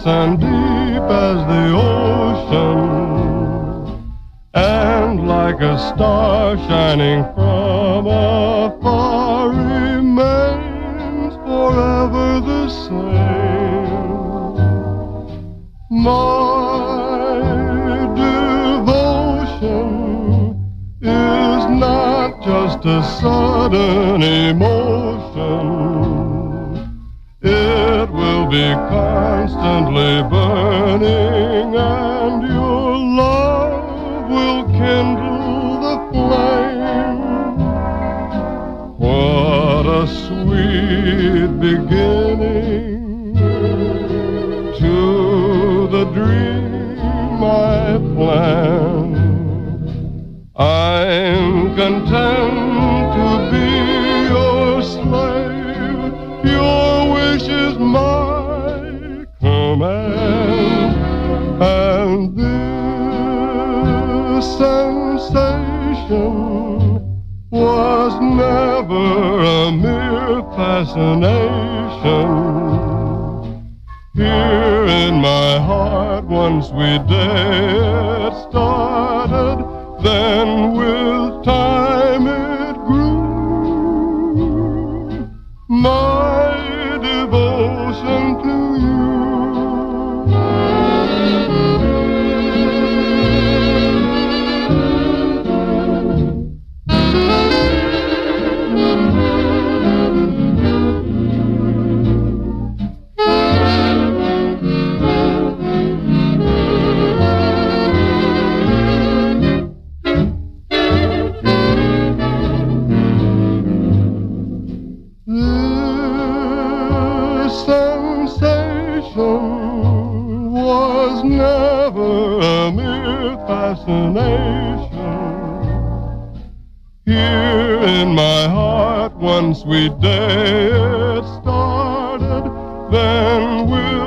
and deep as the ocean, and like a star shining from afar remains forever the same. My devotion is not just a sudden emotion. It will be constantly burning, and your love will kindle the flame. What a sweet beginning to the dream I planned. I'm content to be your slave. Your wish is my command, and this sensation was never a mere fascination. Here in my heart, one sweet day it started, then with time it grew. My devotion to you. Sensation was never a mere fascination. Here in my heart, one sweet day it started, then with